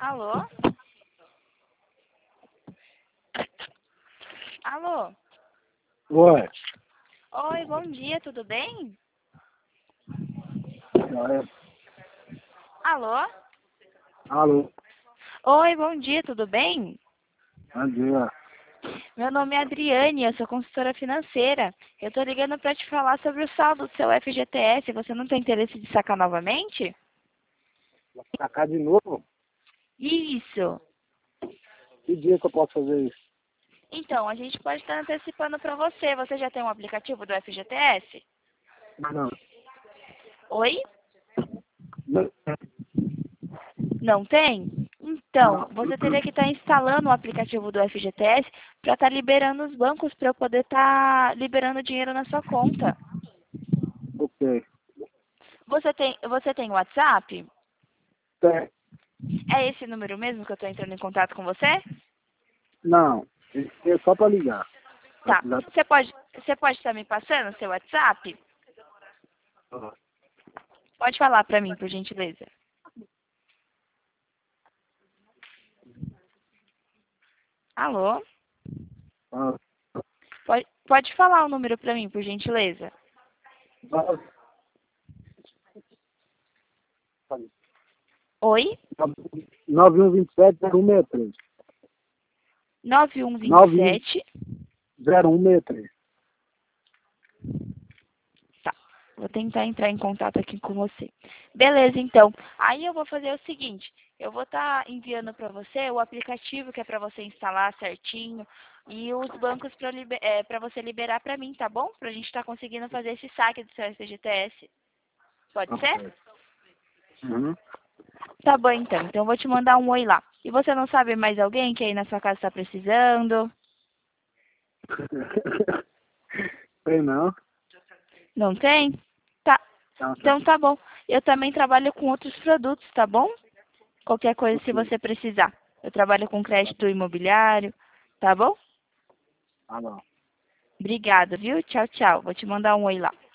Alô? Alô? Oi. Oi, bom dia, tudo bem? Alô? Alô. Oi, bom dia, tudo bem? Bom dia. Meu nome é Adriane, eu sou consultora financeira. Eu tô ligando para te falar sobre o saldo do seu FGTS. Você não tem interesse de sacar novamente? Vou sacar de novo? Isso. Que dia que eu posso fazer isso? Então, a gente pode estar antecipando para você. Você já tem um aplicativo do FGTS? Não. Oi? Não. Não tem? Então, você teria que estar instalando o aplicativo do FGTS para estar liberando os bancos para eu poder estar liberando dinheiro na sua conta. Ok. Você tem WhatsApp? Tem. É esse número mesmo que eu estou entrando em contato com você? Não. É só para ligar. Tá. Você pode estar me passando o seu WhatsApp? Pode falar para mim, por gentileza. Alô? Ah, Pode falar o número para mim, por gentileza. 9127-0163. Oi? 9127. 0163. Tá. Vou tentar entrar em contato aqui com você. Beleza, então. Aí eu vou fazer o seguinte. Eu vou estar enviando para você o aplicativo que é para você instalar certinho e os bancos para você liberar para mim, tá bom? Para a gente estar conseguindo fazer esse saque do seu FGTS. Pode ser? Ok. Uhum. Tá bom, então. Então eu vou te mandar um oi lá. E você não sabe mais alguém que aí na sua casa está precisando? Tem não? Não tem? Tá. Não, Então tá bom. Eu também trabalho com outros produtos, tá bom? Qualquer coisa se ok. você precisar. Eu trabalho com crédito imobiliário, tá bom? Tá bom. Obrigada, viu? Tchau, tchau. Vou te mandar um oi lá.